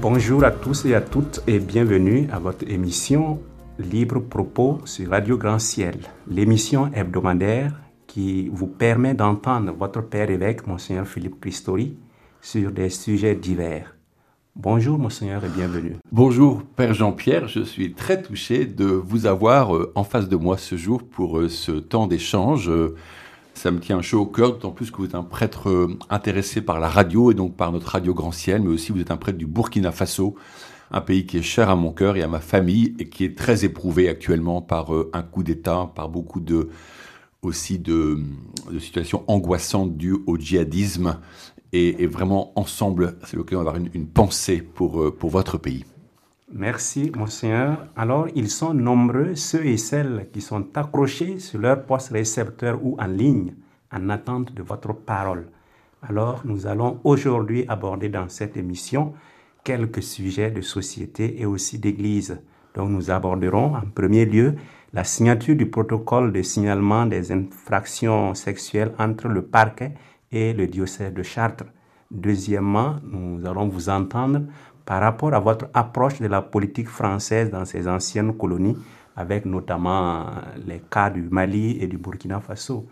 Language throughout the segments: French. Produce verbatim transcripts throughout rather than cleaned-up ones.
Bonjour à tous et à toutes et bienvenue à votre émission Libre Propos sur Radio Grand Ciel, l'émission hebdomadaire qui vous permet d'entendre votre père évêque, Monseigneur Philippe Christori, sur des sujets divers. Bonjour Monseigneur et bienvenue. Bonjour Père Jean-Pierre, je suis très touché de vous avoir en face de moi ce jour pour ce temps d'échange. Ça me tient chaud au cœur, d'autant plus que vous êtes un prêtre intéressé par la radio et donc par notre Radio Grand Ciel, mais aussi vous êtes un prêtre du Burkina Faso, un pays qui est cher à mon cœur et à ma famille et qui est très éprouvé actuellement par un coup d'État, par beaucoup de, aussi de, de situations angoissantes dues au djihadisme. Et, et vraiment, ensemble, c'est l'occasion d'avoir une, une pensée pour, pour votre pays. Merci, Monseigneur. Alors, ils sont nombreux, ceux et celles qui sont accrochés sur leur poste récepteur ou en ligne, en attente de votre parole. Alors, nous allons aujourd'hui aborder dans cette émission quelques sujets de société et aussi d'église. Donc, nous aborderons en premier lieu la signature du protocole de signalement des infractions sexuelles entre le parquet et le diocèse de Chartres. Deuxièmement, nous allons vous entendre par rapport à votre approche de la politique française dans ces anciennes colonies, avec notamment les cas du Mali et du Burkina Faso.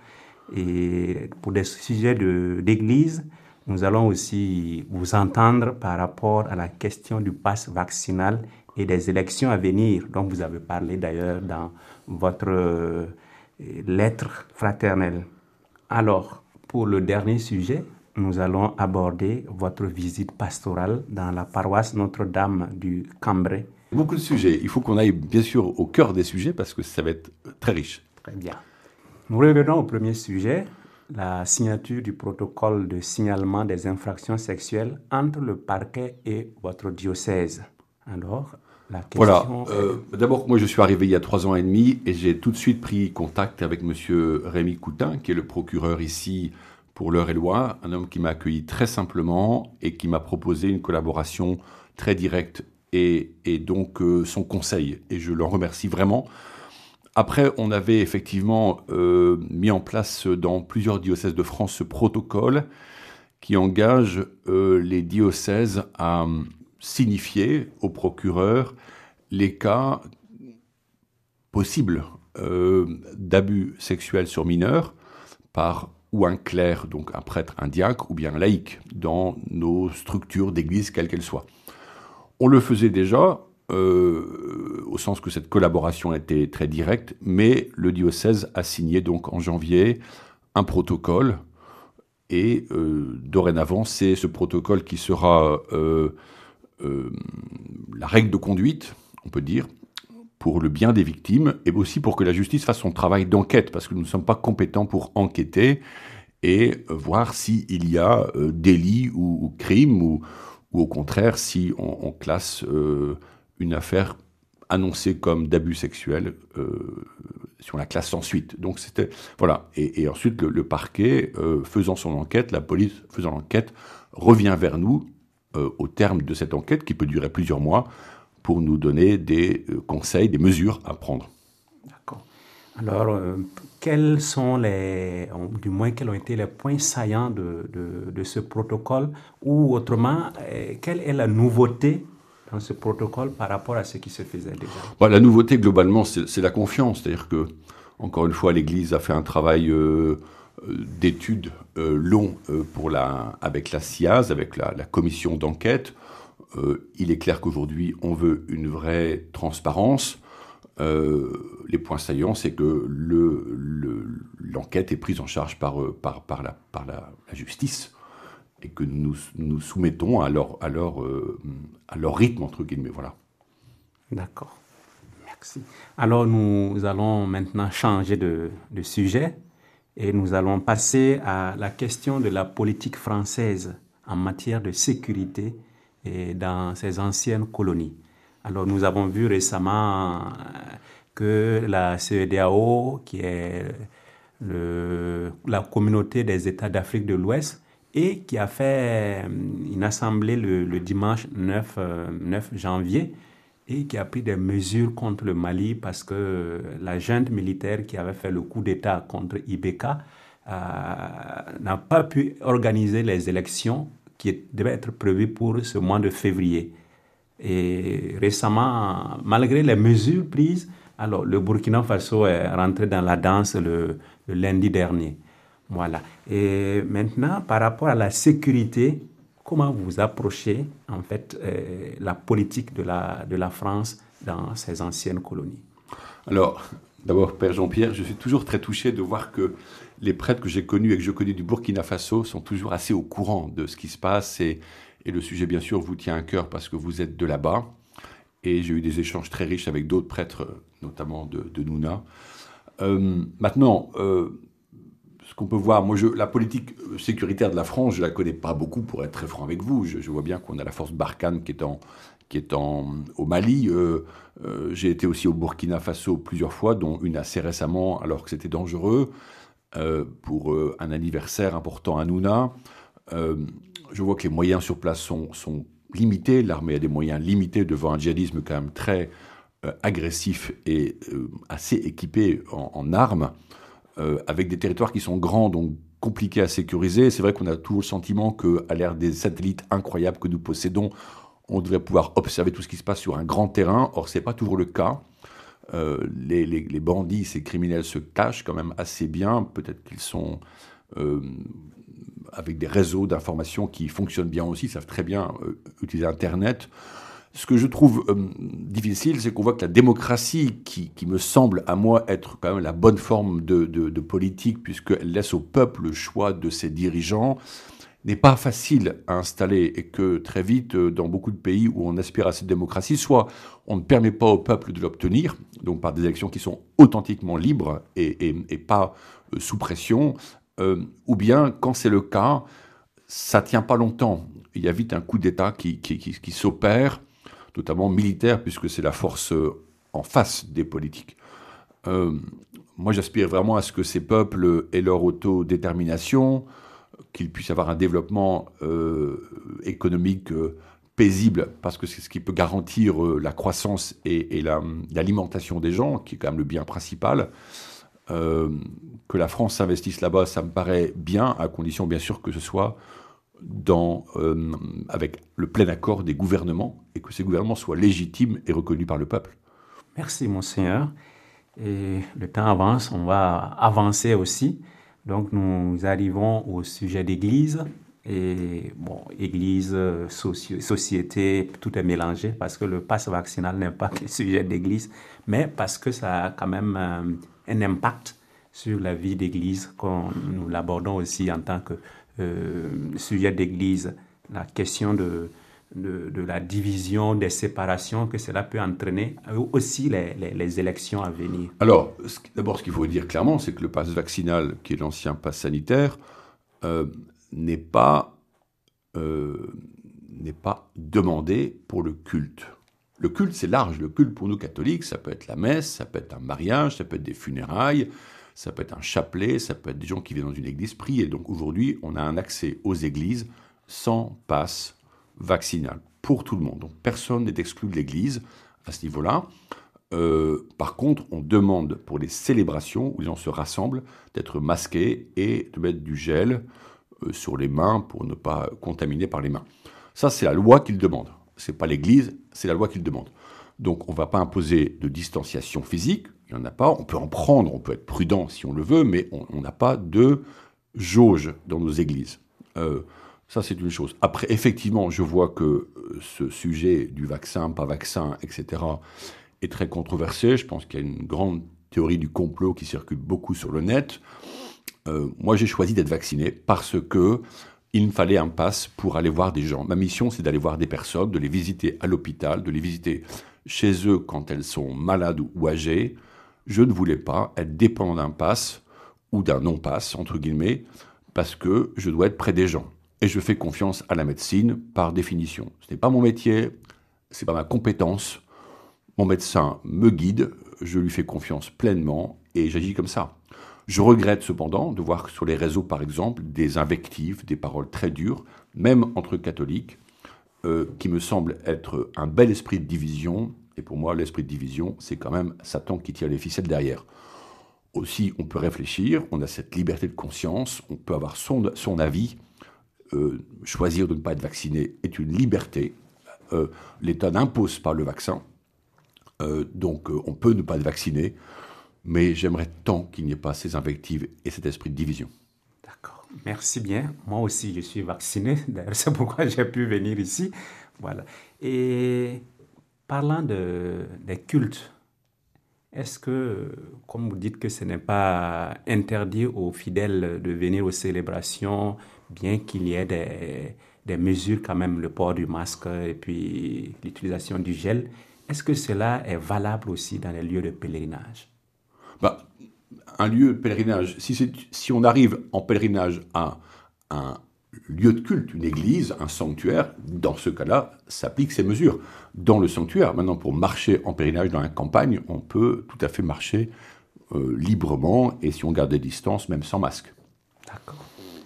Et pour des sujets de, d'église, nous allons aussi vous entendre par rapport à la question du pass vaccinal et des élections à venir, dont vous avez parlé d'ailleurs dans votre euh, lettre fraternelle. Alors, pour le dernier sujet, nous allons aborder votre visite pastorale dans la paroisse Notre-Dame du Cambrai. Beaucoup de sujets. Il faut qu'on aille bien sûr au cœur des sujets parce que ça va être très riche. Très bien. Nous revenons au premier sujet, la signature du protocole de signalement des infractions sexuelles entre le parquet et votre diocèse. Alors, la question... Voilà. Euh, est... D'abord, moi je suis arrivé il y a trois ans et demi et j'ai tout de suite pris contact avec monsieur Rémi Coutin, qui est le procureur ici pour l'Eure-et-Loir, un homme qui m'a accueilli très simplement et qui m'a proposé une collaboration très directe et, et donc euh, son conseil. Et je l'en remercie vraiment. Après, on avait effectivement euh, mis en place dans plusieurs diocèses de France ce protocole qui engage euh, les diocèses à signifier au procureur les cas possibles euh, d'abus sexuels sur mineurs par ou un clerc, donc un prêtre, un diacre, ou bien un laïc, dans nos structures d'église, quelles qu'elles soient. On le faisait déjà, euh, au sens que cette collaboration était très directe, mais le diocèse a signé donc en janvier un protocole, et euh, dorénavant, c'est ce protocole qui sera euh, euh, la règle de conduite, on peut dire, pour le bien des victimes et aussi pour que la justice fasse son travail d'enquête, parce que nous ne sommes pas compétents pour enquêter et voir s'il y a euh, délit ou, ou crime, ou, ou au contraire si on, on classe euh, une affaire annoncée comme d'abus sexuels, euh, si on la classe sans suite. Donc c'était voilà. Et, et ensuite le, le parquet euh, faisant son enquête, la police faisant l'enquête, revient vers nous euh, au terme de cette enquête qui peut durer plusieurs mois, pour nous donner des euh, conseils, des mesures à prendre. D'accord. Alors, euh, quels sont les, du moins, quels ont été les points saillants de, de, de ce protocole, ou autrement, euh, quelle est la nouveauté dans ce protocole par rapport à ce qui se faisait déjà? Bah, la nouveauté, globalement, c'est, c'est la confiance. C'est-à-dire que, encore une fois, l'Église a fait un travail euh, d'études euh, long euh, pour la, avec la C I A Z, avec la, la commission d'enquête. Euh, il est clair qu'aujourd'hui, on veut une vraie transparence. Euh, les points saillants, c'est que le, le, l'enquête est prise en charge par, par, par, la, par la, la justice et que nous nous soumettons à leur, à leur, euh, à leur rythme, entre guillemets. Voilà. D'accord. Merci. Alors, nous allons maintenant changer de, de sujet et nous allons passer à la question de la politique française en matière de sécurité et dans ces anciennes colonies. Alors, nous avons vu récemment que la C E D E A O, qui est le, la communauté des États d'Afrique de l'Ouest, et qui a fait une assemblée le, le dimanche neuf janvier, et qui a pris des mesures contre le Mali parce que la junte militaire qui avait fait le coup d'État contre I B K euh, n'a pas pu organiser les élections qui devaient être prévues pour ce mois de février. Et récemment, malgré les mesures prises, alors le Burkina Faso est rentré dans la danse le, le lundi dernier. Voilà. Et maintenant, par rapport à la sécurité, comment vous approchez en fait euh, la politique de la, de la France dans ces anciennes colonies? Alors, d'abord, Père Jean-Pierre, je suis toujours très touché de voir que les prêtres que j'ai connus et que je connais du Burkina Faso sont toujours assez au courant de ce qui se passe. Et, et le sujet, bien sûr, vous tient à cœur parce que vous êtes de là-bas. Et j'ai eu des échanges très riches avec d'autres prêtres, notamment de, de Nouna. Euh, maintenant, euh, ce qu'on peut voir, moi, je, la politique sécuritaire de la France, je ne la connais pas beaucoup, pour être très franc avec vous. Je, je vois bien qu'on a la force Barkhane qui est, en, qui est en, au Mali. Euh, euh, j'ai été aussi au Burkina Faso plusieurs fois, dont une assez récemment, alors que c'était dangereux, euh, pour euh, un anniversaire important à Nouna. Euh, je vois que les moyens sur place sont, sont limités. L'armée a des moyens limités devant un djihadisme quand même très euh, agressif et euh, assez équipé en, en armes. Euh, avec des territoires qui sont grands, donc compliqués à sécuriser. C'est vrai qu'on a toujours le sentiment qu'à l'ère des satellites incroyables que nous possédons, on devrait pouvoir observer tout ce qui se passe sur un grand terrain. Or, ce n'est pas toujours le cas. Euh, les, les, les bandits, ces criminels se cachent quand même assez bien. Peut-être qu'ils sont euh, avec des réseaux d'information qui fonctionnent bien aussi, ils savent très bien euh, utiliser Internet. Ce que je trouve euh, difficile, c'est qu'on voit que la démocratie, qui, qui me semble à moi être quand même la bonne forme de, de, de politique, puisqu'elle laisse au peuple le choix de ses dirigeants, n'est pas facile à installer et que très vite, dans beaucoup de pays où on aspire à cette démocratie, soit on ne permet pas au peuple de l'obtenir, donc par des élections qui sont authentiquement libres et, et, et pas euh, sous pression, euh, ou bien, quand c'est le cas, ça ne tient pas longtemps. Il y a vite un coup d'État qui, qui, qui, qui s'opère, notamment militaire, puisque c'est la force en face des politiques. Euh, moi, j'aspire vraiment à ce que ces peuples aient leur autodétermination, qu'ils puissent avoir un développement euh, économique euh, paisible, parce que c'est ce qui peut garantir euh, la croissance et, et la, l'alimentation des gens, qui est quand même le bien principal. Euh, que la France s'investisse là-bas, ça me paraît bien, à condition bien sûr que ce soit Dans, euh, avec le plein accord des gouvernements et que ces gouvernements soient légitimes et reconnus par le peuple. Merci, Monseigneur. Et le temps avance, on va avancer aussi. Donc, nous arrivons au sujet d'église. Et bon, église, soci- société, tout est mélangé parce que le pass vaccinal n'est pas que sujet d'église, mais parce que ça a quand même euh, un impact sur la vie d'église, comme nous l'abordons aussi en tant que Euh, sujet d'église, la question de, de, de la division, des séparations que cela peut entraîner, aussi les, les, les élections à venir. Alors, ce, d'abord, ce qu'il faut dire clairement, c'est que le pass vaccinal, qui est l'ancien pass sanitaire, euh, n'est pas, euh, n'est pas demandé pour le culte. Le culte, c'est large. Le culte, pour nous catholiques, ça peut être la messe, ça peut être un mariage, ça peut être des funérailles, ça peut être un chapelet, ça peut être des gens qui viennent dans une église prier. Et donc aujourd'hui, on a un accès aux églises sans passe vaccinal pour tout le monde. Donc personne n'est exclu de l'église à ce niveau-là. Euh, par contre, on demande pour les célébrations où les gens se rassemblent d'être masqués et de mettre du gel euh, sur les mains pour ne pas contaminer par les mains. Ça, c'est la loi qu'il demande. Ce n'est pas l'église, c'est la loi qu'il demande. Donc on ne va pas imposer de distanciation physique. Il n'y en a pas, on peut en prendre, on peut être prudent si on le veut, mais on n'a pas de jauge dans nos églises. Euh, ça, c'est une chose. Après, effectivement, je vois que ce sujet du vaccin, pas vaccin, et cetera, est très controversé. Je pense qu'il y a une grande théorie du complot qui circule beaucoup sur le net. Euh, moi, j'ai choisi d'être vacciné parce que il me fallait un pass pour aller voir des gens. Ma mission, c'est d'aller voir des personnes, de les visiter à l'hôpital, de les visiter chez eux quand elles sont malades ou âgées. Je ne voulais pas être dépendant d'un pass ou d'un non-pass, entre guillemets, parce que je dois être près des gens. Et je fais confiance à la médecine par définition. Ce n'est pas mon métier, ce n'est pas ma compétence. Mon médecin me guide, je lui fais confiance pleinement et j'agis comme ça. Je regrette cependant de voir sur les réseaux, par exemple, des invectives, des paroles très dures, même entre catholiques, euh, qui me semblent être un bel esprit de division. Et pour moi, l'esprit de division, c'est quand même Satan qui tire les ficelles derrière. Aussi, on peut réfléchir, on a cette liberté de conscience, on peut avoir son, son avis. Euh, choisir de ne pas être vacciné est une liberté. euh, l'État n'impose pas le vaccin. Euh, donc euh, on peut ne pas être vacciné, mais j'aimerais tant qu'il n'y ait pas ces invectives et cet esprit de division. D'accord, merci bien. Moi aussi, je suis vacciné. D'ailleurs, c'est pourquoi j'ai pu venir ici. Voilà. Et parlant de, des cultes, est-ce que, comme vous dites que ce n'est pas interdit aux fidèles de venir aux célébrations, bien qu'il y ait des, des mesures quand même, le port du masque et puis l'utilisation du gel, est-ce que cela est valable aussi dans les lieux de pèlerinage? Bah, un lieu de pèlerinage, si, c'est, si on arrive en pèlerinage à un lieu de culte, une église, un sanctuaire, dans ce cas-là, s'appliquent ces mesures. Dans le sanctuaire, maintenant, pour marcher en pèlerinage dans la campagne, on peut tout à fait marcher euh, librement et si on garde des distances, même sans masque. D'accord.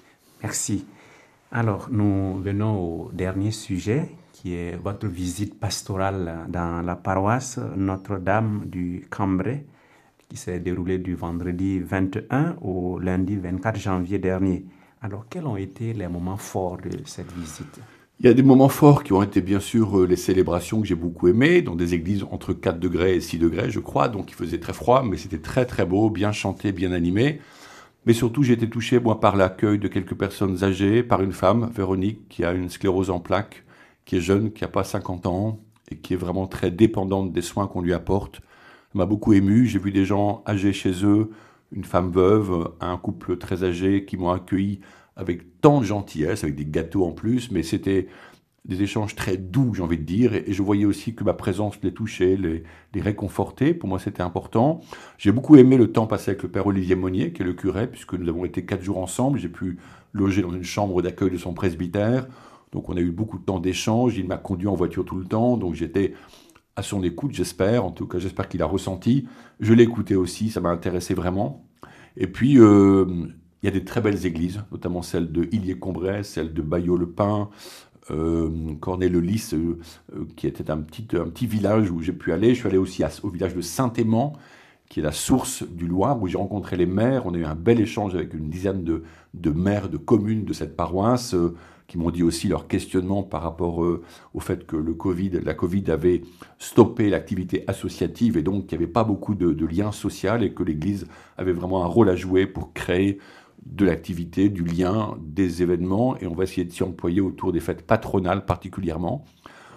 Merci. Alors, nous venons au dernier sujet, qui est votre visite pastorale dans la paroisse Notre-Dame du Cambrai, qui s'est déroulée du vendredi vingt et un au lundi vingt-quatre janvier dernier. Alors, quels ont été les moments forts de cette visite? Il y a des moments forts qui ont été bien sûr les célébrations que j'ai beaucoup aimées, dans des églises entre quatre degrés et six degrés, je crois, donc il faisait très froid, mais c'était très très beau, bien chanté, bien animé. Mais surtout, j'ai été touché, moi, par l'accueil de quelques personnes âgées, par une femme, Véronique, qui a une sclérose en plaques, qui est jeune, qui n'a pas cinquante ans, et qui est vraiment très dépendante des soins qu'on lui apporte. Ça m'a beaucoup ému. J'ai vu des gens âgés chez eux, une femme veuve, un couple très âgé, qui m'ont accueilli avec tant de gentillesse, avec des gâteaux en plus, mais c'était des échanges très doux, j'ai envie de dire, et je voyais aussi que ma présence les touchait, les, les réconfortait. Pour moi, c'était important. J'ai beaucoup aimé le temps passé avec le père Olivier Monnier, qui est le curé, puisque nous avons été quatre jours ensemble. J'ai pu loger dans une chambre d'accueil de son presbytère. Donc, on a eu beaucoup de temps d'échange. Il m'a conduit en voiture tout le temps. Donc, j'étais à son écoute, j'espère. En tout cas, j'espère qu'il a ressenti. Je l'ai écouté aussi. Ça m'a intéressé vraiment. Et puis, euh, il y a des très belles églises, notamment celle de Illier-Combray, celle de Bayeux-le-Pin, Euh, Cornet-le-Lys, euh, euh, qui était un petit, un petit village où j'ai pu aller. Je suis allé aussi à, au village de Saint-Aimant, qui est la source du Loir, où j'ai rencontré les maires. On a eu un bel échange avec une dizaine de, de maires de communes de cette paroisse, euh, qui m'ont dit aussi leur questionnement par rapport euh, au fait que le Covid, la Covid avait stoppé l'activité associative et donc qu'il n'y avait pas beaucoup de, de liens sociaux et que l'Église avait vraiment un rôle à jouer pour créer de l'activité, du lien, des événements, et on va essayer de s'y employer autour des fêtes patronales particulièrement.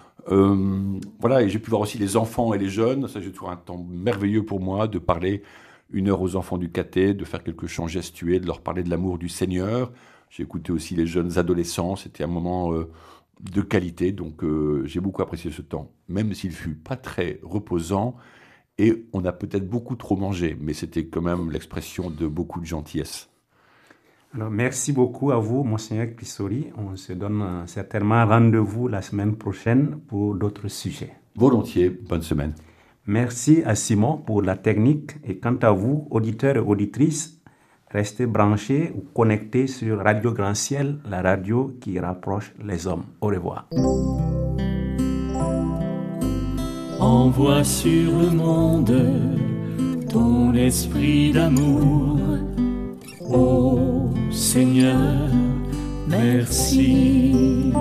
Euh, voilà, et j'ai pu voir aussi les enfants et les jeunes. Ça, j'ai toujours un temps merveilleux pour moi de parler une heure aux enfants du caté, de faire quelques chants gestuels, de leur parler de l'amour du Seigneur. J'ai écouté aussi les jeunes adolescents. C'était un moment euh, de qualité, donc euh, j'ai beaucoup apprécié ce temps, même s'il fut pas très reposant, et on a peut-être beaucoup trop mangé, mais c'était quand même l'expression de beaucoup de gentillesse. Alors, merci beaucoup à vous, Monseigneur Clissory. On se donne euh, certainement rendez-vous la semaine prochaine pour d'autres sujets. Volontiers, bonne semaine. Merci à Simon pour la technique. Et quant à vous, auditeurs et auditrices, restez branchés ou connectés sur Radio Grand Ciel, la radio qui rapproche les hommes. Au revoir. Envoie sur le monde ton esprit d'amour. Ô Seigneur, merci.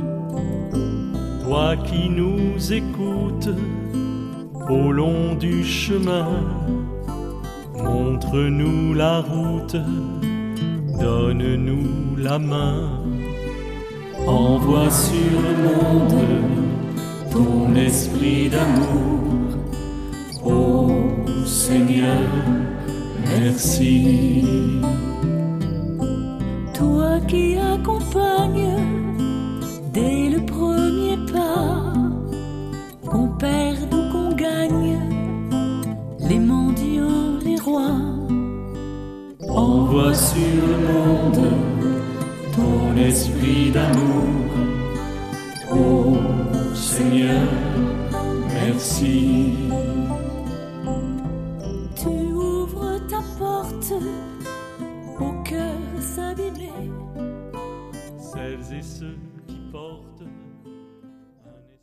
Toi qui nous écoutes au long du chemin, montre-nous la route, donne-nous la main. Envoie sur le monde ton esprit d'amour. Ô Seigneur, merci. Toi qui accompagnes dès le premier pas, qu'on perde ou qu'on gagne, les mendiants, les rois. Envoie sur le monde ton esprit d'amour. Ô Seigneur, merci. Tu ouvres ta porte au cœur abîmé, celles et ceux qui portent